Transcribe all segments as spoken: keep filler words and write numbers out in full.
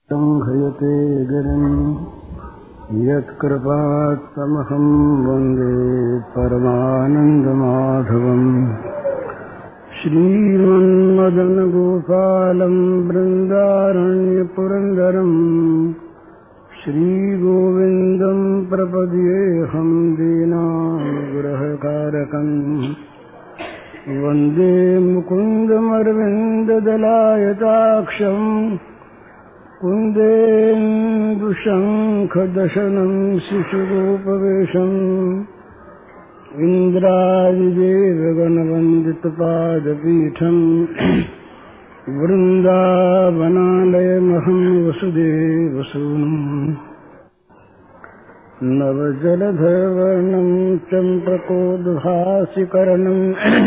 संह्रियते गिरिम् यत्कृपात्तमहं वन्दे परमानन्दमाधवम्। श्रीमन्मदनगोपालं बृन्दारण्यपुरन्दरम् श्रीगोविन्दं प्रपद्येऽहं दीनानुग्रहकारकम्। वन्दे मुकुन्दमरविन्ददलायताक्षम् कुन्देन्दुशङ्खदशनं शिशुरूपवेशम् इन्द्रादिदेवगणवन्दितपादपीठम् वृन्दावनालयमहं वसुदेवसूनुम्। नवजलधरवर्णं चम्पकोद्भासिकरणम्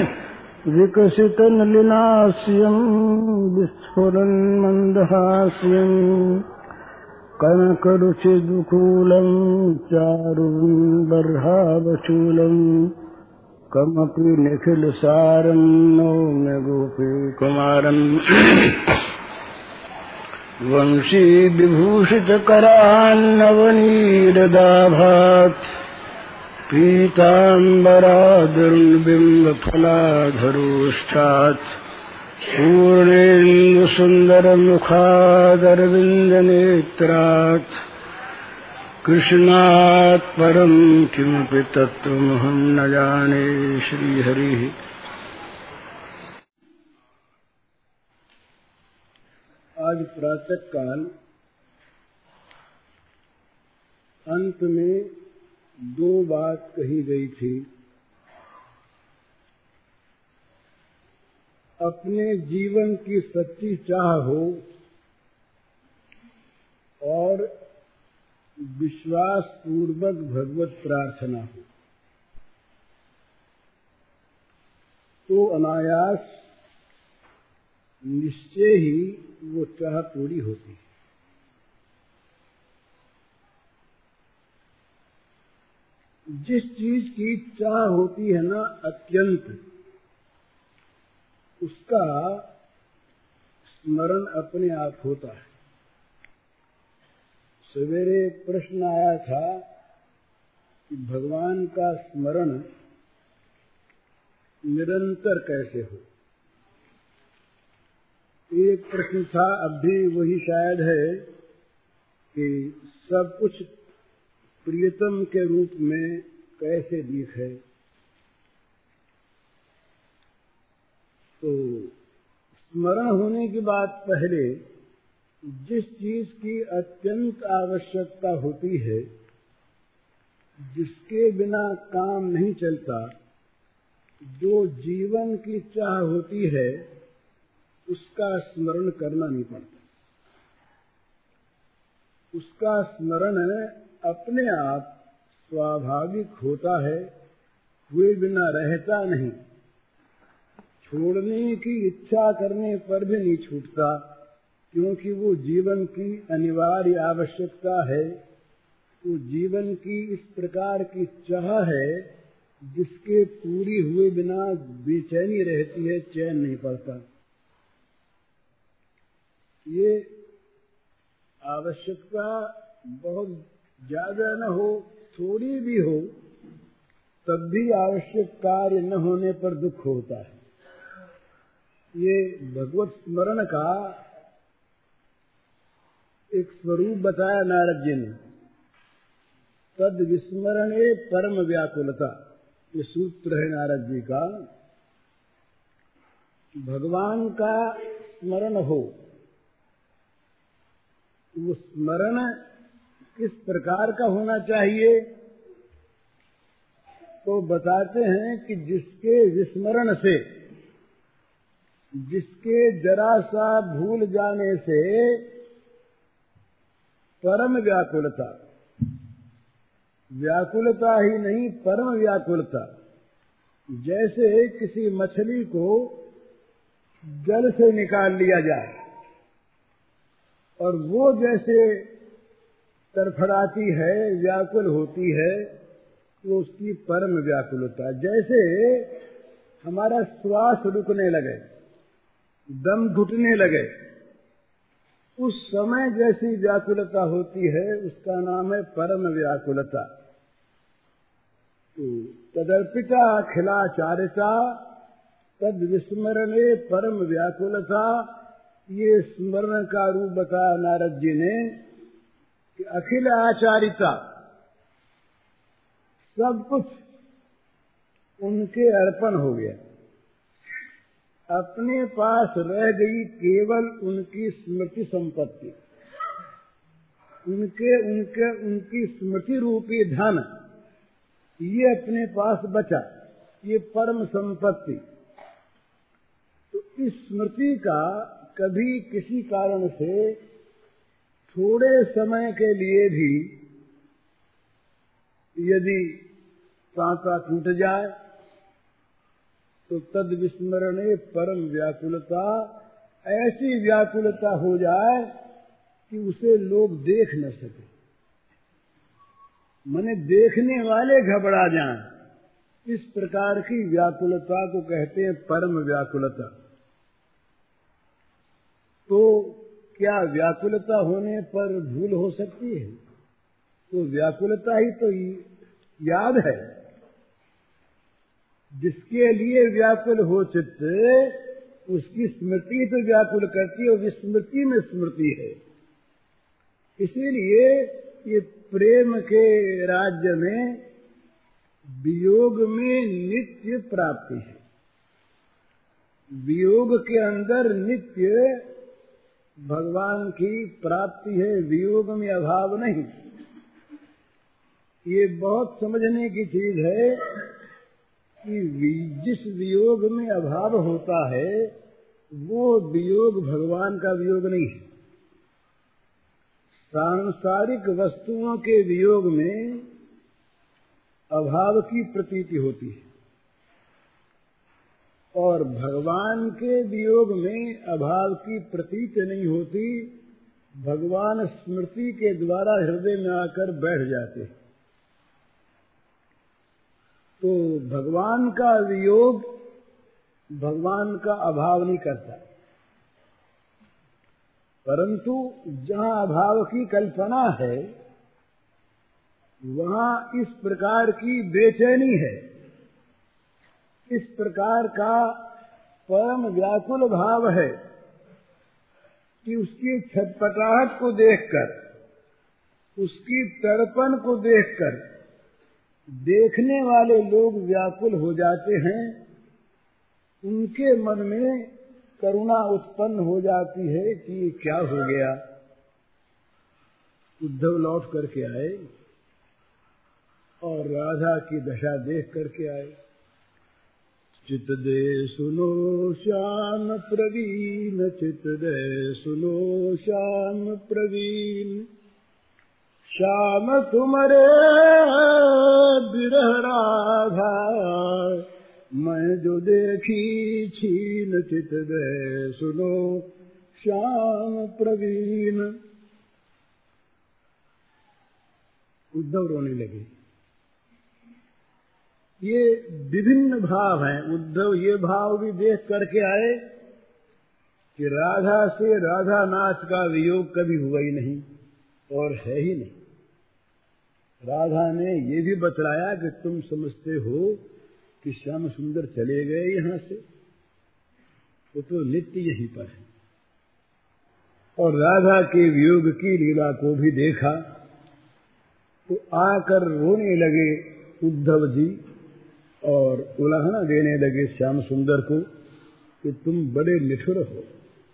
विकसितनलिनास्यं विस्फुरन्मन्दहास्यम् कनकरुचिदुकूलं चारुबर्हावचूलं कमपि निखिलसारं नौम्य गोपीकुमारम्। वंशीविभूषितकरान्नवनीरदाभात् पीताम्बरादुर्बिम्बफलाधरोष्ठात् पूर्णेन्दुसुन्दरमुखादरविन्दनेत्रात् कृष्णात् परं किमपि तत्त्वमहं न जाने। श्रीहरिः। आज प्रातः काल अंत में दो बात कही गई थी। अपने जीवन की सच्ची चाह हो और विश्वास पूर्वक भगवत प्रार्थना हो तो अनायास निश्चय ही वो चाह पूरी होती है। जिस चीज की चाह होती है ना अत्यंत, उसका स्मरण अपने आप होता है। सवेरे एक प्रश्न आया था कि भगवान का स्मरण निरंतर कैसे हो। एक प्रश्न था, अब भी वही शायद है कि सब कुछ प्रियतम के रूप में कैसे दिखे। तो स्मरण होने की बात पहले जिस चीज की अत्यंत आवश्यकता होती है, जिसके बिना काम नहीं चलता, जो जीवन की चाह होती है, उसका स्मरण करना नहीं पड़ता। उसका स्मरण अपने आप स्वाभाविक होता है, हुए बिना रहता नहीं। छोड़ने की इच्छा करने पर भी नहीं छूटता, क्योंकि वो जीवन की अनिवार्य आवश्यकता है। वो जीवन की इस प्रकार की चाह है जिसके पूरी हुए बिना बेचैनी रहती है, चैन नहीं पड़ता। ये आवश्यकता बहुत ज्यादा न हो, थोड़ी भी हो, तब भी आवश्यक कार्य न होने पर दुख होता है। ये भगवत स्मरण का एक स्वरूप बताया नारद जी ने। तद विस्मरणे परम व्याकुलता, ये सूत्र है नारद जी का। भगवान का स्मरण हो, वो स्मरण किस प्रकार का होना चाहिए तो बताते हैं कि जिसके विस्मरण से, जिसके जरा सा भूल जाने से परम व्याकुलता, व्याकुलता ही नहीं परम व्याकुलता। जैसे किसी मछली को जल से निकाल लिया जाए और वो जैसे तड़फड़ाती है, व्याकुल होती है, वो उसकी परम व्याकुलता। जैसे हमारा श्वास रुकने लगे, दम घुटने लगे, उस समय जैसी व्याकुलता होती है उसका नाम है परम व्याकुलता। तो तदर्पिता अखिलाचारिता तद विस्मरणे परम व्याकुलता, ये स्मरण का रूप बताया नारद जी ने कि अखिल आचारिता, सब कुछ उनके अर्पण हो गया, अपने पास रह गई केवल उनकी स्मृति संपत्ति, उनके उनके उनकी स्मृति रूपी धन, ये अपने पास बचा, ये परम संपत्ति। तो इस स्मृति का कभी किसी कारण से थोड़े समय के लिए भी यदि तांता टूट जाए तो तद विस्मरणे परम व्याकुलता, ऐसी व्याकुलता हो जाए कि उसे लोग देख न सके, माने देखने वाले घबरा जाएं। इस प्रकार की व्याकुलता को कहते हैं परम व्याकुलता। तो क्या व्याकुलता होने पर भूल हो सकती है? तो व्याकुलता ही तो याद है। जिसके लिए व्याकुल हो चित्त उसकी स्मृति तो व्याकुल करती है, और विस्मृति में स्मृति है। इसीलिए ये प्रेम के राज्य में वियोग में नित्य प्राप्ति है। वियोग के अंदर नित्य भगवान की प्राप्ति है, वियोग में अभाव नहीं। ये बहुत समझने की चीज है कि जिस वियोग में अभाव होता है वो वियोग भगवान का वियोग नहीं है। सांसारिक वस्तुओं के वियोग में अभाव की प्रतीति होती है, और भगवान के वियोग में अभाव की प्रतीति नहीं होती। भगवान स्मृति के द्वारा हृदय में आकर बैठ जाते हैं। तो भगवान का वियोग भगवान का अभाव नहीं करता, परंतु जहाँ अभाव की कल्पना है वहाँ इस प्रकार की बेचैनी है, इस प्रकार का परम व्याकुल भाव है कि उसकी छटपटाहट को देखकर, उसकी तड़पन को देखकर देखने वाले लोग व्याकुल हो जाते हैं। उनके मन में करुणा उत्पन्न हो जाती है कि क्या हो गया। उद्धव लौट करके आए और राधा की दशा देख करके आए। चित दे सुनो श्याम प्रवीण, चित दे सुनो श्याम प्रवीण, श्याम तुम्हारे बिरह राधा, मैं जो देखी छीन चित दे सुनो श्याम प्रवीण। उद्धव रोने लगे। ये विभिन्न भाव हैं। उद्धव ये भाव भी देख करके आए कि राधा से राधा नाथ का वियोग कभी हुआ ही नहीं और है ही नहीं। राधा ने ये भी बतलाया कि तुम समझते हो कि श्याम सुंदर चले गए यहाँ से, वो तो नित्य यहीं पर है। और राधा के वियोग की लीला को भी देखा तो आकर रोने लगे उद्धव जी और उलाहना देने लगे श्याम सुंदर को कि तुम बड़े निठुर हो।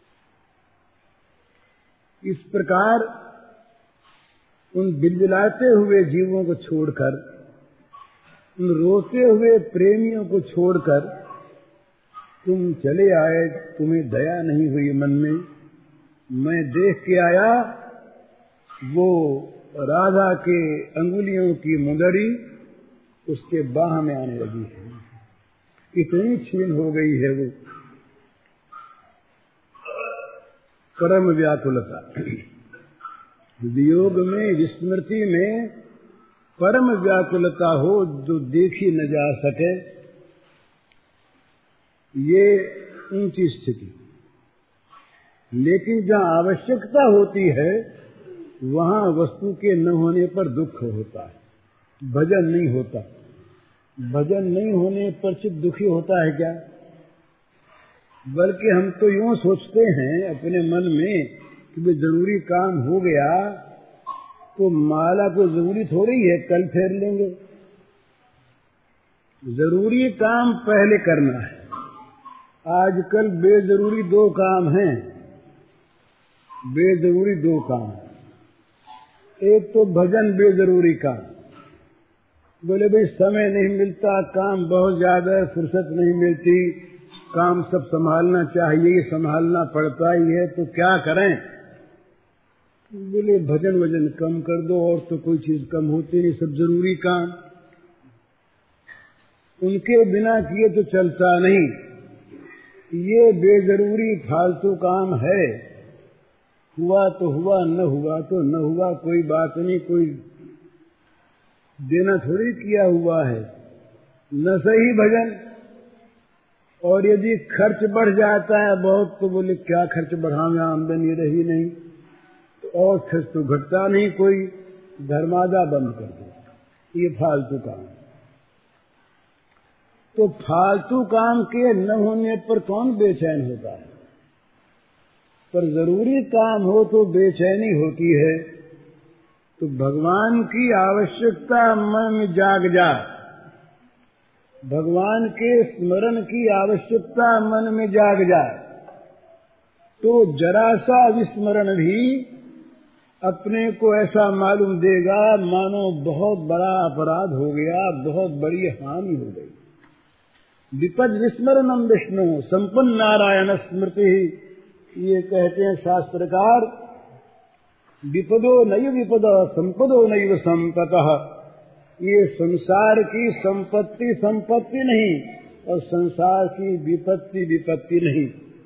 इस प्रकार उन बिलबिलाते हुए जीवों को छोड़कर, उन रोते हुए प्रेमियों को छोड़कर तुम चले आए, तुम्हें दया नहीं हुई मन में। मैं देख के आया वो राधा के अंगुलियों की मुंदरी उसके बाह में आने लगी है, इतनी छीन हो गई है वो। परम व्याकुलता, वियोग में विस्मृति में परम व्याकुलता हो जो देखी न जा सके, ये ऊंची स्थिति। लेकिन जहाँ आवश्यकता होती है वहाँ वस्तु के न होने पर दुख होता है, भजन नहीं होता। भजन नहीं होने पर चित्त दुखी होता है क्या? बल्कि हम तो यूं सोचते हैं अपने मन में कि भाई जरूरी काम हो गया तो माला को जरूरी थोड़ी है कल फेर लेंगे। जरूरी काम पहले करना है। आजकल बेजरूरी दो काम हैं, बेजरूरी दो काम। एक तो भजन बेजरूरी काम, बोले भाई समय नहीं मिलता, काम बहुत ज्यादा है, फुर्सत नहीं मिलती, काम सब संभालना चाहिए, संभालना पड़ता ही है, तो क्या करें? बोले भजन वजन कम कर दो, और तो कोई चीज कम होती नहीं, सब जरूरी काम। उनके बिना किए तो चलता नहीं। ये बेजरूरी फालतू काम है। हुआ तो हुआ, न हुआ तो न हुआ, कोई बात नहीं, कोई देना थोड़ी किया हुआ है। न सही भजन। और यदि खर्च बढ़ जाता है बहुत तो बोले क्या खर्च बढ़ाएंगे, आमदनी रही नहीं, तो और खर्च तो घटता नहीं, कोई धर्मादा बंद कर दो। ये फालतू काम। तो फालतू काम के न होने पर कौन बेचैन होता है? पर जरूरी काम हो तो बेचैनी होती है। तो भगवान की आवश्यकता मन में जाग जाए, भगवान के स्मरण की आवश्यकता मन में जाग जाए, तो जरा सा विस्मरण भी अपने को ऐसा मालूम देगा मानो बहुत बड़ा अपराध हो गया, बहुत बड़ी हानि हो गई। विपद विस्मरणम विष्णु संपन्न नारायण स्मृति, ये कहते हैं शास्त्रकार। विपदो नैव विपदा संपदो नैव संपतः। ये संसार की संपत्ति संपत्ति नहीं और संसार की विपत्ति विपत्ति नहीं।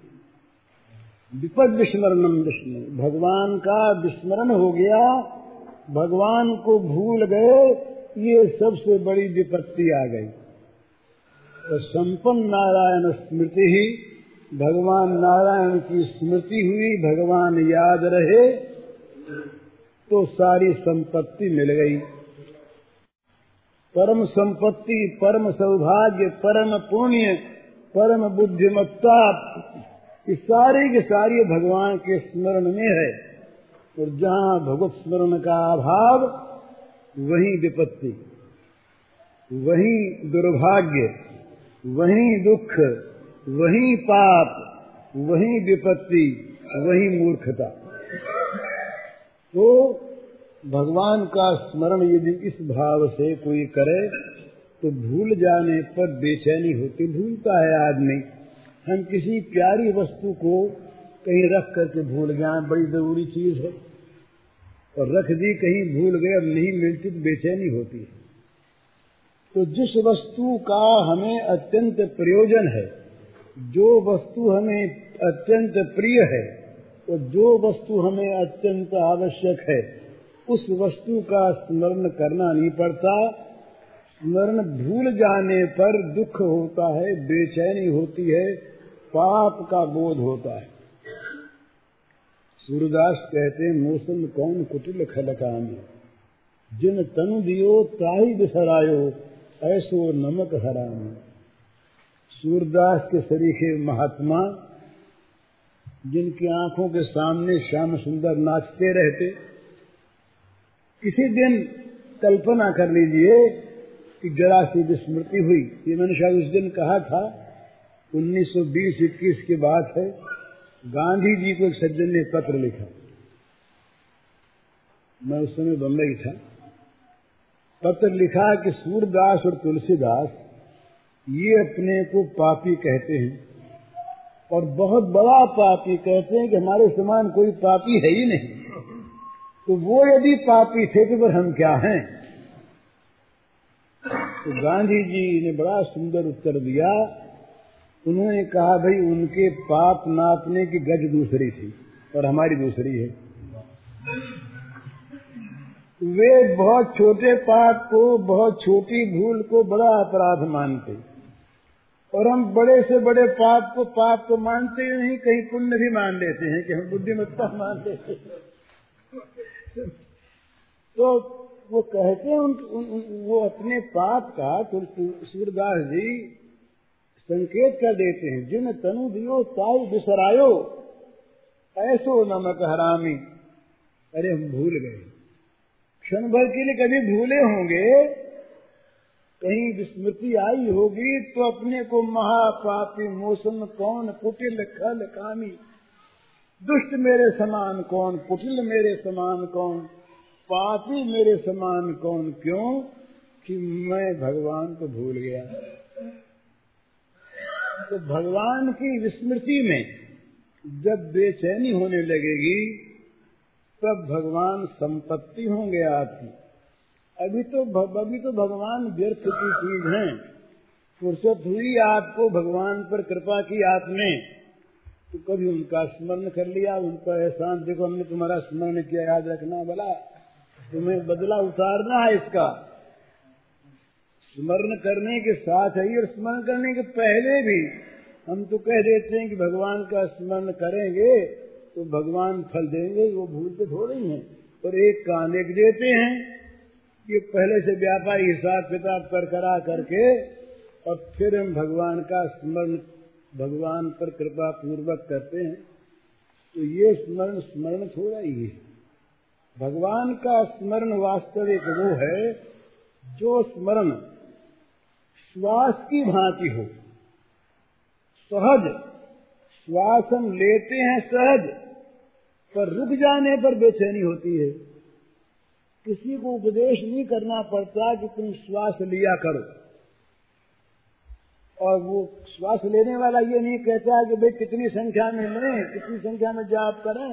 विपद विस्मरणम विष्णु, भगवान का विस्मरण हो गया, भगवान को भूल गए, ये सबसे बड़ी विपत्ति आ गई। तो संपन्न नारायण स्मृति ही, भगवान नारायण की स्मृति हुई, भगवान याद रहे तो सारी संपत्ति मिल गई। परम संपत्ति, परम सौभाग्य, परम पुण्य, परम बुद्धिमत्ता, ये सारी की सारी भगवान के स्मरण में है। और जहाँ भगवत स्मरण का अभाव वहीं विपत्ति, वहीं दुर्भाग्य, वहीं दुख, वहीं पाप, वहीं विपत्ति, वहीं मूर्खता। तो भगवान का स्मरण यदि इस भाव से कोई करे तो भूल जाने पर बेचैनी होती। भूलता है आदमी, हम किसी प्यारी वस्तु को कहीं रख करके भूल गए, बड़ी जरूरी चीज है, और रख दी कहीं भूल गए, अब नहीं मिलती तो बेचैनी होती है। तो जिस वस्तु का हमें अत्यंत प्रयोजन है, जो वस्तु हमें अत्यंत प्रिय है और जो वस्तु हमें अत्यंत आवश्यक है, उस वस्तु का स्मरण करना नहीं पड़ता। स्मरण भूल जाने पर दुख होता है, बेचैनी होती है, पाप का बोध होता है। सूरदास कहते हैं, मौसम कौन कुटिल खलकामी, जिन तनु दियो ताही बिसरायो, ऐसो नमक हरामी। सूरदास के सरीखे महात्मा, जिनकी आंखों के सामने श्याम सुंदर नाचते रहते, किसी दिन कल्पना कर लीजिए कि जरा सी विस्मृति हुई। ये मैंने शायद उस दिन कहा था, उन्नीस सौ बीस इक्कीस की बात है। गांधी जी को एक सज्जन ने पत्र लिखा, मैं उस समय बम्बई था। पत्र लिखा कि सूरदास और तुलसीदास ये अपने को पापी कहते हैं और बहुत बड़ा पापी कहते हैं कि हमारे समान कोई पापी है ही नहीं। तो वो यदि पापी थे तो फिर हम क्या हैं? तो गांधी जी ने बड़ा सुंदर उत्तर दिया। उन्होंने कहा, भाई उनके पाप नापने की गज दूसरी थी और हमारी दूसरी है। वे बहुत छोटे पाप को, बहुत छोटी भूल को बड़ा अपराध मानते, और हम बड़े से बड़े पाप को पाप तो मानते ही नहीं, कहीं पुण्य भी मान लेते हैं कि हम बुद्धिमत्ता मान लेते हैं। तो वो कहते हैं उन, उन, उन, वो अपने पाप का सूरदास जी संकेत कर देते हैं। जिन तनु दियो ताई बिसरायो, ऐसो नमक हरामी। अरे हम भूल गए, क्षण भर के लिए कभी भूले होंगे, कहीं विस्मृति आई होगी तो अपने को महापापी मोसन कौन, कुटिल खल कामी। दुष्ट मेरे समान कौन, कुटिल मेरे समान कौन, पापी मेरे समान कौन। क्यों कि मैं भगवान को भूल गया। तो भगवान की विस्मृति में जब बेचैनी होने लगेगी तब भगवान संपत्ति होंगे आपकी। अभी तो अभी तो भगवान व्यर्थ की चीज है। फुर्सत हुई आपको, भगवान पर कृपा की आपने, तो कभी उनका स्मरण कर लिया, उनका एहसान देखो हमने तुम्हारा स्मरण किया, याद रखना भला, तुम्हें बदला उतारना है इसका। स्मरण करने के साथ ही और स्मरण करने के पहले भी हम तो कह देते हैं कि भगवान का स्मरण करेंगे तो भगवान फल देंगे, वो भूलते थोड़े ही हैं। और एक कान एक देते हैं कि पहले से व्यापारी हिसाब किताब कर करा करके और फिर हम भगवान का स्मरण भगवान पर कृपा पूर्वक करते हैं। तो ये स्मरण स्मरण थोड़ा ही है। भगवान का स्मरण वास्तविक वो है जो स्मरण श्वास की भांति हो, सहज। श्वास हम लेते हैं सहज, पर रुक जाने पर बेचैनी होती है। किसी को उपदेश नहीं करना पड़ता कि तुम श्वास लिया करो, और वो श्वास लेने वाला ये नहीं कहता कि भाई कितनी संख्या में लें, कितनी संख्या में जाप करें,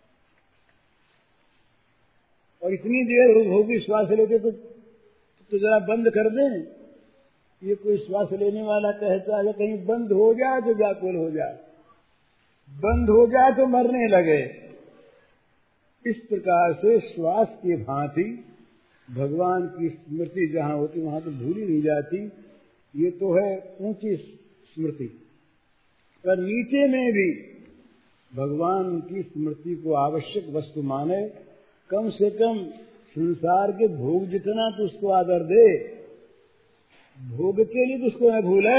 और इतनी देर होगी श्वास लेते तो, तो जरा बंद कर दें। ये कोई श्वास लेने वाला कहता है कहीं बंद हो जाए तो व्याकुल हो जाए, बंद हो जाए तो मरने लगे। इस प्रकार से श्वास की भांति भगवान की स्मृति जहाँ होती वहां तो भूली नहीं जाती। ये तो है ऊंची स्मृति, पर नीचे में भी भगवान की स्मृति को आवश्यक वस्तु माने। कम से कम संसार के भोग जितना तो उसको आदर दे, भोग के लिए तो उसको न भूले।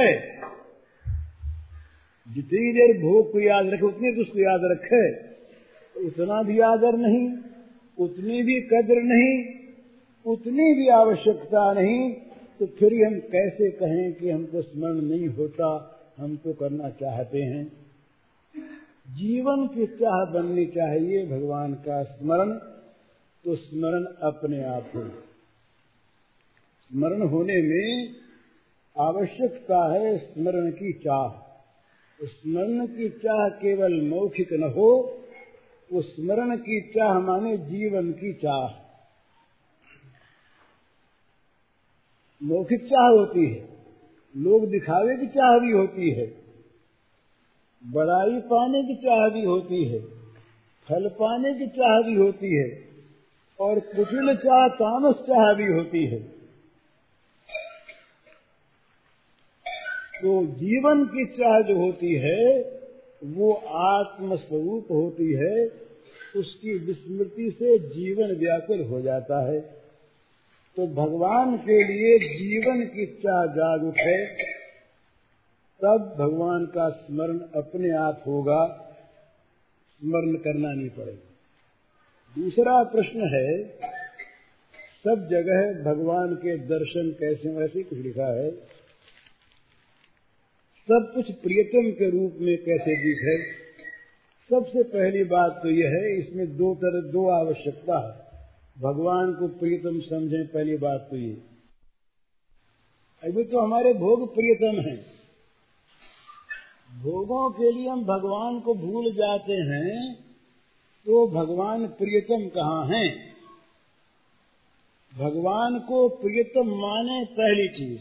जितनी देर भोग को याद रखे उतनी तो उसको याद रखे, उतना भी आदर नहीं, उतनी भी कद्र नहीं, उतनी भी आवश्यकता नहीं, तो फिर हम कैसे कहें कि हमको स्मरण नहीं होता, हम तो करना चाहते हैं। जीवन की चाह बननी चाहिए भगवान का स्मरण, तो स्मरण अपने आप हो। स्मरण होने में आवश्यकता है स्मरण की चाह। स्मरण की चाह केवल मौखिक न हो, वो स्मरण की चाह माने जीवन की चाह। मौखिक चाह होती है, लोग दिखावे की चाह भी होती है, बड़ाई पाने की चाह भी होती है, फल पाने की चाह भी होती है, और कुटिल चाह तामस चाह भी होती है। तो जीवन की चाह जो होती है वो आत्मस्वरूप होती है, उसकी विस्मृति से जीवन व्याकुल हो जाता है। तो भगवान के लिए जीवन की चाह जाग उठे, तब भगवान का स्मरण अपने आप होगा, स्मरण करना नहीं पड़ेगा। दूसरा प्रश्न है, सब जगह भगवान के दर्शन कैसे, वैसे कुछ लिखा है, सब कुछ प्रियतम के रूप में कैसे दिखे। सबसे पहली बात तो यह है, इसमें दो तरह दो आवश्यकता है। भगवान को प्रियतम समझें, पहली बात तो ये। अभी तो हमारे भोग प्रियतम हैं, भोगों के लिए हम भगवान को भूल जाते हैं, तो भगवान प्रियतम कहाँ हैं। भगवान को प्रियतम माने पहली चीज,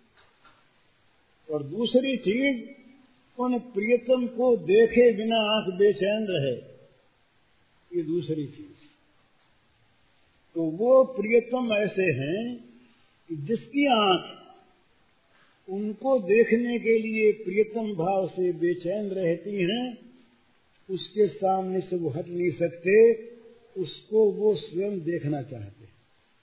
और दूसरी चीज उन प्रियतम को देखे बिना आंख बेचैन रहे, ये दूसरी चीज। तो वो प्रियतम ऐसे हैं कि जिसकी आंख उनको देखने के लिए प्रियतम भाव से बेचैन रहती हैं, उसके सामने से वो हट नहीं सकते, उसको वो स्वयं देखना चाहते हैं।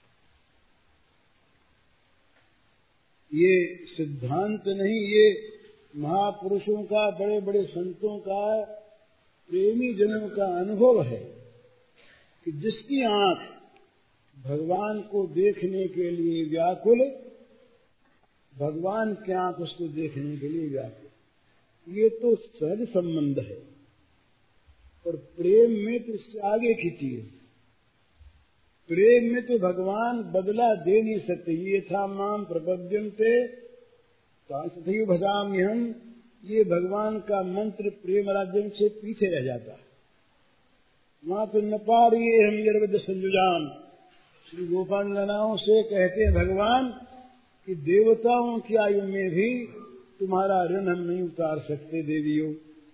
ये सिद्धांत नहीं, ये महापुरुषों का, बड़े बड़े संतों का, प्रेमी जनों का अनुभव है कि जिसकी आंख भगवान को देखने के लिए व्याकुल, भगवान की आंख उसको देखने के लिए व्याकुल। ये तो सहज संबंध है, और प्रेम में तो इससे आगे की चीज। प्रेम में तो भगवान बदला दे नहीं सकते। ये था माम प्रपद्यन्ते तांसथैव भजाम्यहम्, ये भगवान का मंत्र प्रेम राज्य से पीछे रह जाता। वहां पर न पारिये हम यर्वद संयुजाम, श्री गोपाल ललाओं से कहते हैं भगवान कि देवताओं की आयु में भी तुम्हारा ऋण हम नहीं उतार सकते देवियों।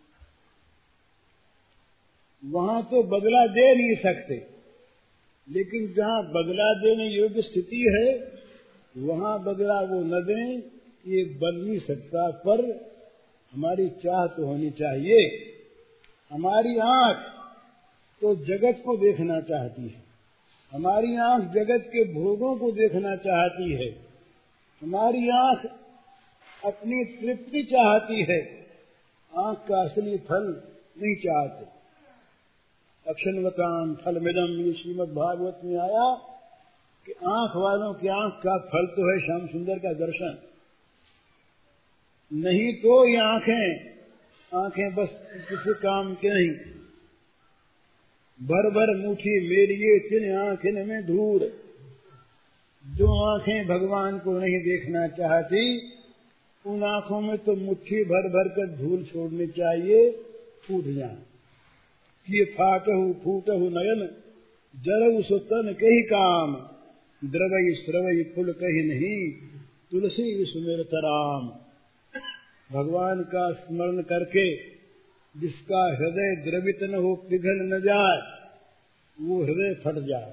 वहां तो बदला दे नहीं सकते, लेकिन जहां बदला देने योग्य स्थिति है वहां बदला वो न दें, ये बन नहीं सकता। पर हमारी चाह तो होनी चाहिए। हमारी आंख तो जगत को देखना चाहती है, हमारी आंख जगत के भोगों को देखना चाहती है, हमारी आंख अपनी तृप्ति चाहती है, आंख का असली फल नहीं चाहते। अक्षणवताम फलमिदम, ये श्रीमद् भागवत में आया कि आंख वालों की आंख का फल तो है श्याम सुंदर का दर्शन। नहीं तो ये आंखें आंखें बस किसी काम के नहीं। भर भर मुट्ठी मेरिए तिन आंखें में धूर। जो आंखें भगवान को नहीं देखना चाहती, उन आंखों में तो मुट्ठी भर भर कर धूल छोड़नी चाहिए, फूट जाए। ये फाटहु फूटहु नयन जरऊ सुतन कही काम, द्रवई स्रवई फुल कही नहीं, तुलसी सुमिरत राम। भगवान का स्मरण करके जिसका हृदय द्रवित न हो, पिघल न जाए, वो हृदय फट जाए।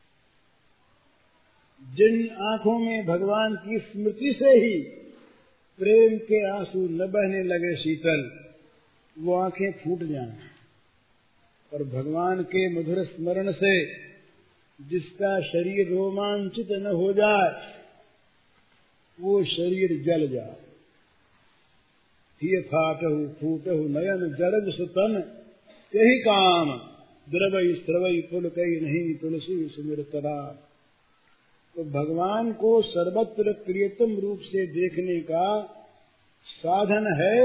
जिन आंखों में भगवान की स्मृति से ही प्रेम के आंसू न बहने लगे शीतल, वो आंखें फूट जाएं। और भगवान के मधुर स्मरण से जिसका शरीर रोमांचित न हो जाए, वो शरीर जल जाए। ये फाटहु फूटहु नयन जरब सुतन यही काम, द्रवई स्रवई फुल कही नहीं, तुलसी सुमिरत राम। तो भगवान को सर्वत्र प्रियतम रूप से देखने का साधन है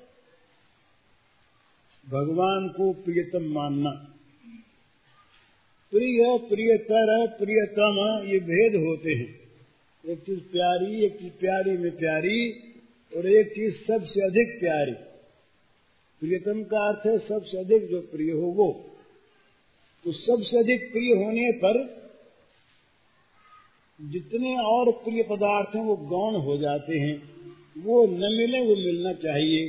भगवान को प्रियतम मानना। प्रिय, प्रियतर, प्रियतम, ये भेद होते हैं। एक चीज प्यारी, एक चीज प्यारी में प्यारी, और एक चीज सबसे अधिक प्यारी। प्रियतम का अर्थ है सबसे अधिक जो प्रिय हो वो। तो सबसे अधिक प्रिय होने पर जितने और प्रिय पदार्थ हैं वो गौण हो जाते हैं, वो न मिले वो मिलना चाहिए।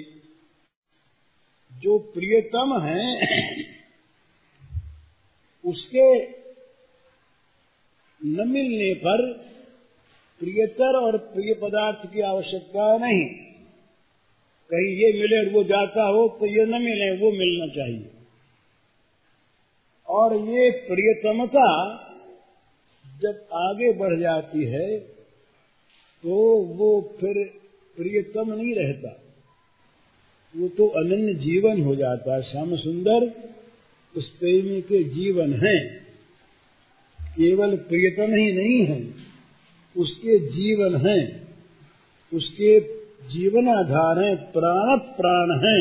जो प्रियतम है उसके न मिलने पर प्रियतर और प्रिय पदार्थ की आवश्यकता नहीं। कहीं ये मिले और वो जाता हो तो ये न मिले वो मिलना चाहिए। और ये प्रियतमता जब आगे बढ़ जाती है तो वो फिर प्रियतम नहीं रहता, वो तो अनन्य जीवन हो जाता है। श्याम सुंदर उस प्रेमी के जीवन है, केवल प्रियतम ही नहीं है, उसके जीवन है, उसके जीवनाधार है, प्राण प्राण है।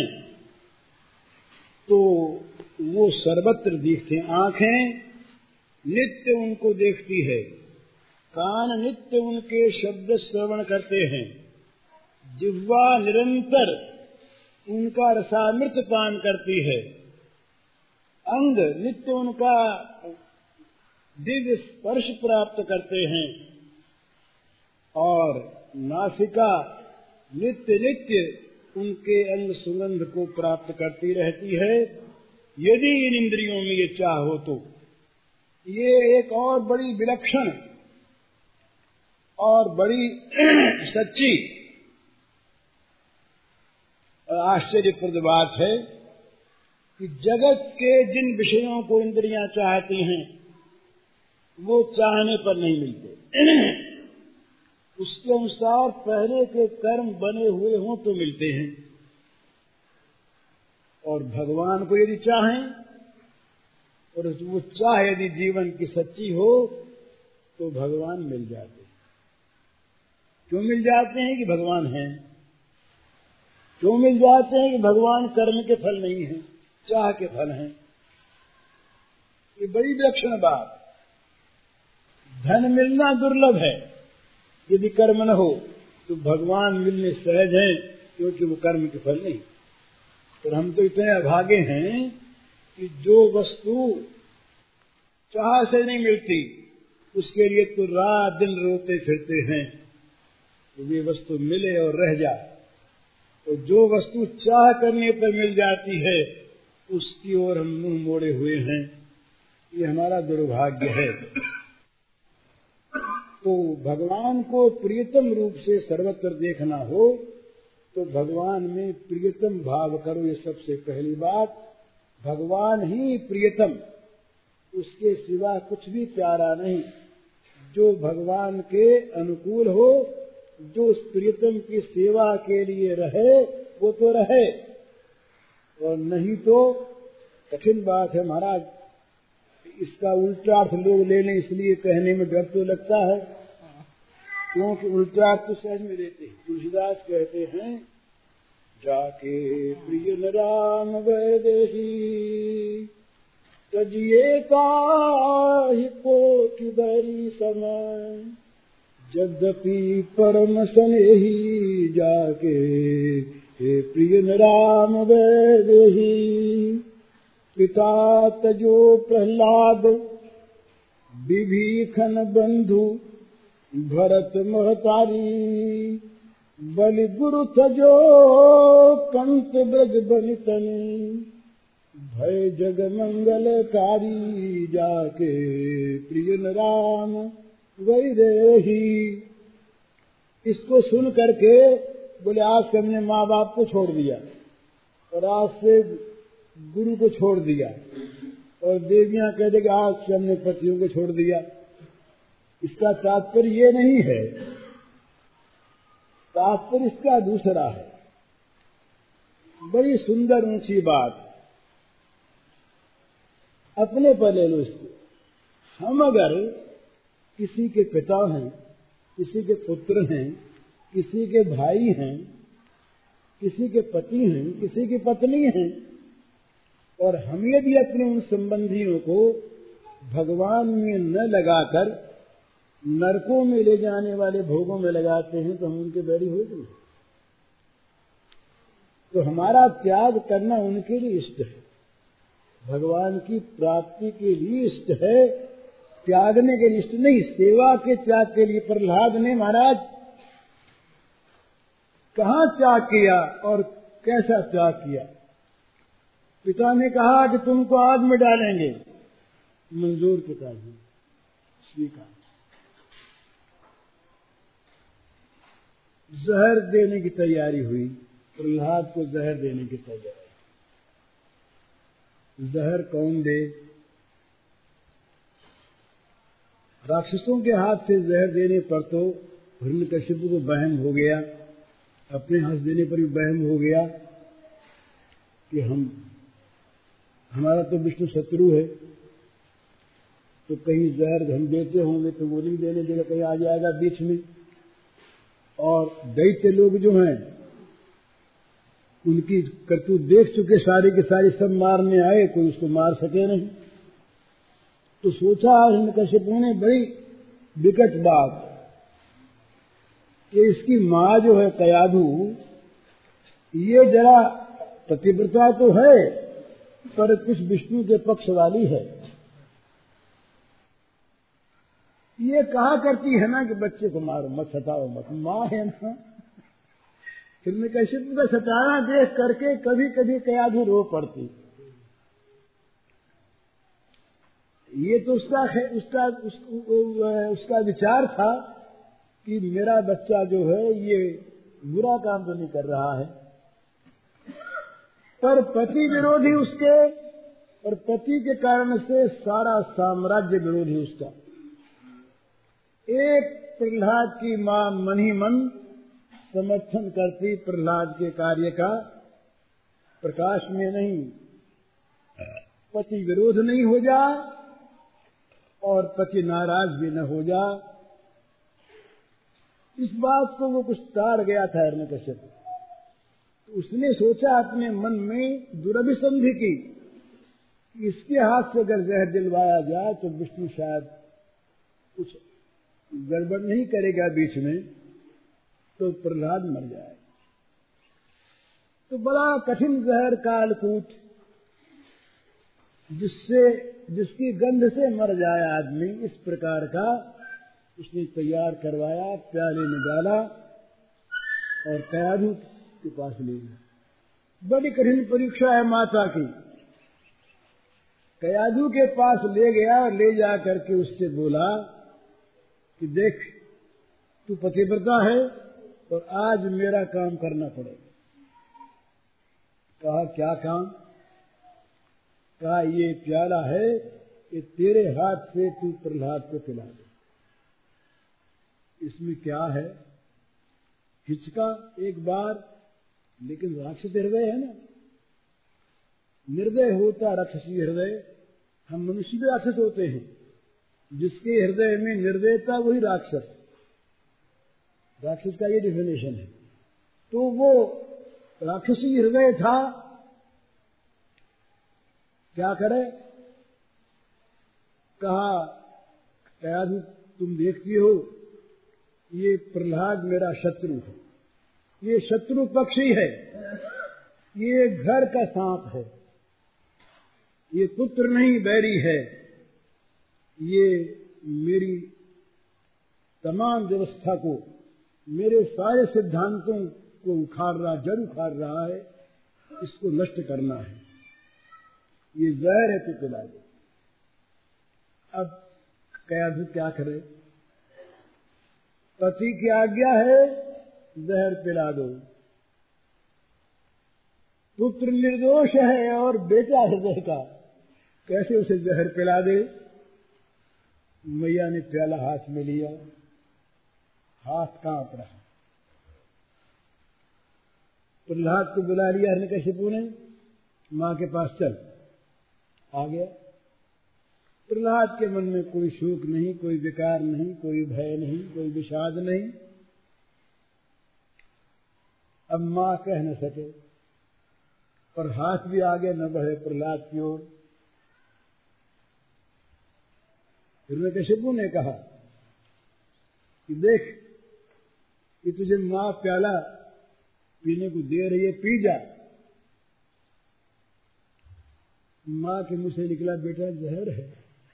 तो वो सर्वत्र दिखते। आंखें नित्य उनको देखती है, कान नित्य उनके शब्द श्रवण करते हैं, जिह्वा निरंतर उनका रसामृत पान करती है, अंग नित्य उनका दिव्य स्पर्श प्राप्त करते हैं, और नासिका नित्य नित्य उनके अंग सुगंध को प्राप्त करती रहती है। यदि इन इंद्रियों में ये चाह हो तो ये एक और बड़ी विलक्षण और बड़ी सच्ची और आश्चर्यप्रद बात है कि जगत के जिन विषयों को इंद्रियां चाहती हैं वो चाहने पर नहीं मिलते, उसके अनुसार पहले के कर्म बने हुए हों तो मिलते हैं। और भगवान को यदि चाहें और वो चाह यदि जीवन की सच्ची हो तो भगवान मिल जाते हैं। क्यों मिल जाते हैं? कि भगवान हैं। क्यों मिल जाते हैं? कि भगवान कर्म के फल नहीं है, चाह के फल हैं। ये बड़ी विलक्षण बात। धन मिलना दुर्लभ है, यदि कर्म न हो तो भगवान मिलने सहज हैं, क्योंकि वो कर्म के फल नहीं। और हम तो इतने अभागे हैं कि जो वस्तु चाह से नहीं मिलती उसके लिए तो रात दिन रोते फिरते हैं, तो ये वस्तु मिले और रह जाए। तो जो वस्तु चाह करने पर मिल जाती है उसकी ओर हम मुंह मोड़े हुए हैं, ये हमारा दुर्भाग्य है। तो भगवान को प्रियतम रूप से सर्वत्र देखना हो तो भगवान में प्रियतम भाव करो। ये सबसे पहली बात। भगवान ही प्रियतम, उसके सिवा कुछ भी प्यारा नहीं। जो भगवान के अनुकूल हो, जो उस प्रियतम की सेवा के लिए रहे वो तो रहे, और नहीं तो कठिन बात है महाराज। इसका उल्टा अर्थ लोग ले लें, इसलिए कहने में डर तो लगता है, क्योंकि उल्टा अर्थ तो सहज में देते हैं। तुलसीदास कहते हैं, जाके प्रिय न राम वैदेही तजिए काहि कोटि बरी समय, यद्यपि परम स्नेही जाके हे प्रिय न राम वैदेही। पिता तजो प्रहलाद विभीषण बंधु भरत महतारी, बलि गुरु तजो कंत ब्रज बनितनी, भय जग मंगलकारी जाके प्रिय न राम वैदेही। इसको सुन करके बोले आज से हमने माँ बाप को छोड़ दिया और आज से गुरु को छोड़ दिया, और देवियां कह देंगे आज से हमने पतियों को छोड़ दिया। इसका तात्पर्य ये नहीं है, तात्पर्य इसका दूसरा है। बड़ी सुंदर ऊंची बात, अपने पर ले लो इसको। हम अगर किसी के पिता हैं, किसी के पुत्र हैं, किसी के भाई हैं, किसी के पति हैं, किसी की पत्नी हैं, और हम यदि अपने उन संबंधियों को भगवान में न लगाकर नरकों में ले जाने वाले भोगों में लगाते हैं तो हम उनके बैरी हो गए। तो हमारा त्याग करना उनके लिए इष्ट है, भगवान की प्राप्ति के लिए इष्ट है, त्यागने के लिए इष्ट नहीं। सेवा के त्याग के लिए प्रहलाद ने महाराज कहाँ त्याग किया और कैसा त्याग किया? पिता ने कहा कि तुमको आग में डालेंगे, मंजूर पिताजी, स्वीकार। जहर देने की तैयारी हुई, प्रहलाद को जहर देने की तैयारी। जहर कौन दे? राक्षसों के हाथ से जहर देने पर तो हिरण्यकशिपु को वहम हो गया, अपने हाथ देने पर भी वहम हो गया कि हम हमारा तो विष्णु शत्रु है, तो कहीं जहर हम देते होंगे तो वो नहीं देने देगा, कहीं आ जाएगा बीच में। और दैत्य लोग जो हैं उनकी करतूत देख चुके, सारी के सारी सब मारने आए, कोई उसको मार सके नहीं। तो सोचा हिरण्यकशिपु ने बड़ी विकट बात कि इसकी माँ जो है कयाधु, ये जरा पतिव्रता तो है पर कुछ विष्णु के पक्ष वाली है। ये कहा करती है ना कि बच्चे को मारो मत, सताओ मत, माँ है ना। हिरण्यकशिपु का सताना देख करके कभी कभी कयाधु रो पड़ती। ये तो उसका उसका उस, उसका विचार था कि मेरा बच्चा जो है ये बुरा काम तो नहीं कर रहा है, पर पति विरोधी उसके, और पति के कारण से सारा साम्राज्य विरोधी उसका। एक प्रहलाद की मां मन ही मन समर्थन करती प्रहलाद के कार्य का, प्रकाश में नहीं, पति विरोध नहीं हो जा और पति नाराज भी न हो जा। इस बात को वो कुछ तार गया था हिरण्यकश्यप। तो उसने सोचा अपने मन में दुरभिसंधि की, इसके हाथ से अगर जहर दिलवाया जाए तो विष्णु शायद कुछ गड़बड़ नहीं करेगा बीच में, तो प्रहलाद मर जाए। तो बड़ा कठिन जहर कालकूट, जिससे जिसकी गंध से मर जाए आदमी, इस प्रकार का उसने तैयार करवाया, प्याले में डाला और कयाधु के पास ले गया। बड़ी कठिन परीक्षा है माता की। कयाधु के पास ले गया और ले जा करके उससे बोला कि देख, तू पतिव्रता है और आज मेरा काम करना पड़ेगा। कहा क्या काम? कहा ये प्याला है, ये तेरे हाथ से तू प्रहलाद को पिला दे। इसमें क्या है? हिचका एक बार, लेकिन राक्षस हृदय है ना, निर्दय होता राक्षसी हृदय। हम मनुष्य भी राक्षस होते हैं, जिसके हृदय में निर्दयता वही राक्षस। राक्षस का ये डिफिनेशन है। तो वो राक्षसी हृदय था, क्या करे? कहा कयाधु, तुम देखती हो ये प्रहलाद मेरा शत्रु है, ये शत्रु पक्षी है, ये घर का सांप है, ये पुत्र नहीं बैरी है, ये मेरी तमाम व्यवस्था को, मेरे सारे सिद्धांतों को उखाड़ रहा, जड़ उखाड़ रहा है, इसको नष्ट करना है, ये जहर है, तो पिला दे। अब कयाधु क्या करे? पति की आज्ञा है, जहर पिला दो। पुत्र निर्दोष है और बेटा हृदय का, कैसे उसे जहर पिला दे? मैया ने प्याला हाथ में लिया, हाथ कांप रहा। प्रहलाद को बुला लिया हिरण्यकशिपु ने, मां के पास चल। आ गया। प्रहलाद के मन में कोई शोक नहीं, कोई विकार नहीं, कोई भय नहीं, कोई विषाद नहीं। अब मां कह न सके और हाथ भी आगे न बढ़े प्रहलाद की ओर। हिरण्यकशिपु ने कहा कि देख, कि तुझे मां प्याला पीने को दे रही है, पी जा। मां के मुंह से निकला, बेटा जहर है।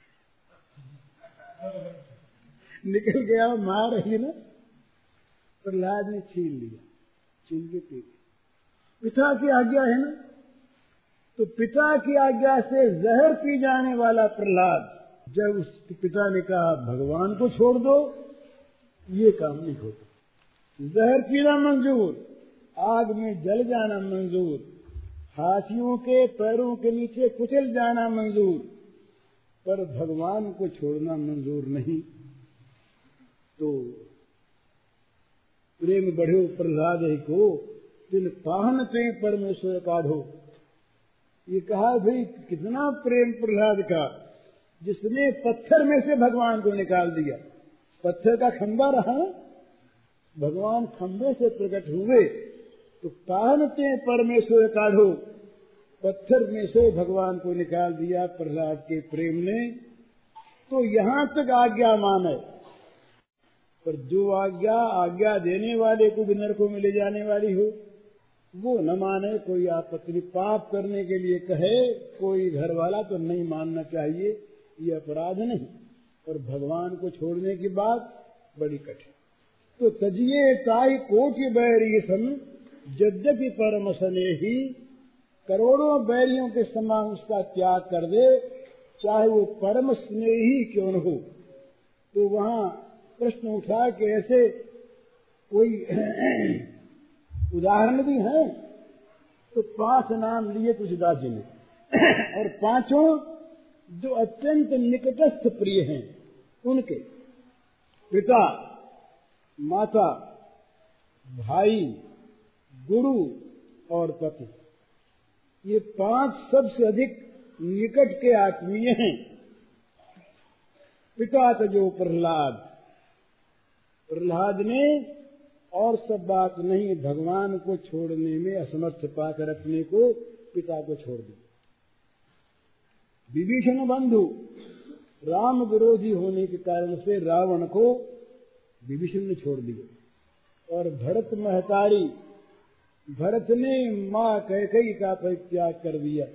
निकल गया, मां रही ना। प्रहलाद ने छीन लिया, छीन के पी गया। पिता की आज्ञा है ना, तो पिता की आज्ञा से जहर पी जाने वाला प्रहलाद, जब उसके पिता ने कहा भगवान को छोड़ दो, ये काम नहीं होता। जहर पीना मंजूर, आग में जल जाना मंजूर, हाथियों के पैरों के नीचे कुचल जाना मंजूर, पर भगवान को छोड़ना मंजूर नहीं। तो प्रेम बढ़ो प्रहलाद को, तिन पाहन पे परमेश्वर काढ़ो। ये कहा भाई कितना प्रेम प्रहलाद का, जिसने पत्थर में से भगवान को निकाल दिया। पत्थर का खंबा रहा, भगवान खंबे से प्रकट हुए, तो पाहनते परमेश्वर काढ़ो, पत्थर में से भगवान को निकाल दिया प्रहलाद के प्रेम ने। तो यहां तक आज्ञा माने, पर जो आज्ञा आज्ञा देने वाले को भी नरकों में ले जाने वाली हो, वो न माने। कोई आपत्ति, पाप करने के लिए कहे कोई घर वाला तो नहीं मानना चाहिए, ये अपराध नहीं। और भगवान को छोड़ने की बात बड़ी कठिन। तो तजिए ताई कोटि बैरी सन, यद्यपि परम स्नेही, करोड़ों बैरियों के समान उसका त्याग कर दे, चाहे वो परम स्नेही क्यों न हो। तो वहां प्रश्न उठा कि ऐसे कोई उदाहरण भी है, तो पांच नाम लिए तुलसीदास जी ने और पांचों जो अत्यंत निकटस्थ प्रिय हैं उनके पिता, माता, भाई, गुरु और पति, ये पांच सबसे अधिक निकट के आत्मीय हैं। पिता तो जो प्रहलाद, प्रहलाद ने और सब बात नहीं, भगवान को छोड़ने में असमर्थ पाकर रखने को पिता को छोड़ दिया। विभीषण बंधु राम विरोधी होने के कारण से रावण को विभीषण ने छोड़ दिया और भरत महतारी, भरत ने मां कैकेयी का परित्याग कर दिया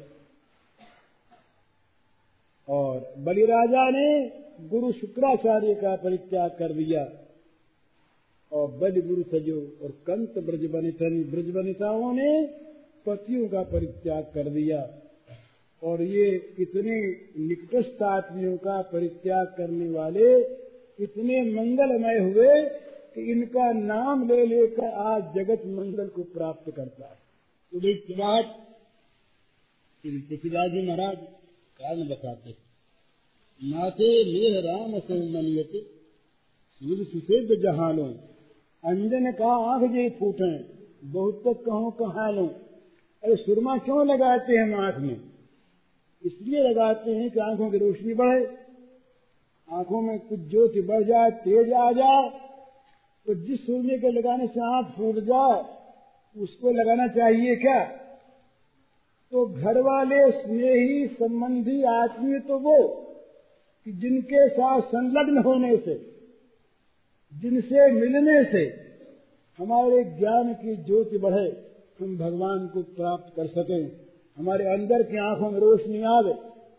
और बलि राजा ने गुरु शुक्राचार्य का परित्याग कर दिया और बलि गुरु सजो और कंत ब्रजबनितन ब्रजबनिताओं ने पतियों का परित्याग कर दिया और ये इतने निकटस्थ आत्मियों का परित्याग करने वाले इतने मंगलमय हुए कि इनका नाम ले लेकर आज जगत मंगल को प्राप्त करता है। तो एक बात तुलसीदास जी महाराज कारण बताते, नाते लेह राम सौमनियत सूर्य सुषेद जहानो, अंजन का आंख जे फूटे बहुत तक कहो कहानो। अरे सुरमा क्यों लगाते हैं आंख में? इसलिए लगाते हैं कि आंखों की रोशनी बढ़े, आंखों में कुछ ज्योति बढ़ जाए, तेज आ जाए, तो जिस सुरमे के लगाने से आंख फूट जाए उसको लगाना चाहिए क्या? तो घर वाले स्नेही संबंधी आदमी तो वो कि जिनके साथ संलग्न होने से, जिनसे मिलने से हमारे ज्ञान की ज्योति बढ़े, हम भगवान को प्राप्त कर सकें, हमारे अंदर की आंखों में रोशनी आवे।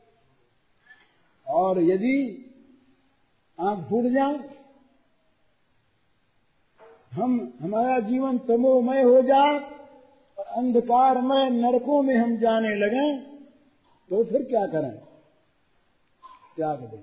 और यदि आंख फूट जाए, हम हमारा जीवन तमोमय हो जाए और अंधकारमय नरकों में हम जाने लगे, तो फिर क्या करें? त्याग दें।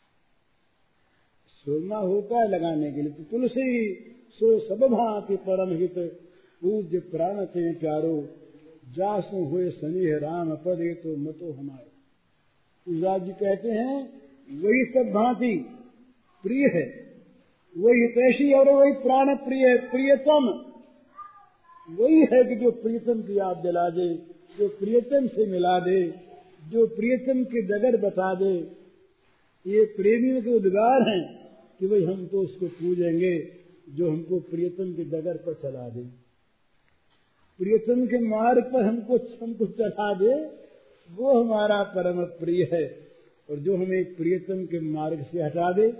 सुरमा होता है लगाने के लिए, तो तुलसी सो सब भांति परम हित, पूज्य प्राण ते प्यारो, जासु हुए स्नेह राम पदे तो मतो हमारे। तुलसीदास जी कहते हैं वही सब भांति प्रिय है, वही हितैषी और वही प्राण प्रिय, प्रियतम वही है कि जो प्रियतम की याद दिला दे, जो प्रियतम से मिला दे, जो प्रियतम की डगर बता दे। ये प्रेमियों के उद्गार हैं कि भाई हम तो उसको पूजेंगे जो हमको प्रियतम की डगर पर चला दे, प्रियतम के मार्ग पर हमको हमको चला दे, वो हमारा परम प्रिय है। और जो हमें प्रियतम के मार्ग से हटा दे,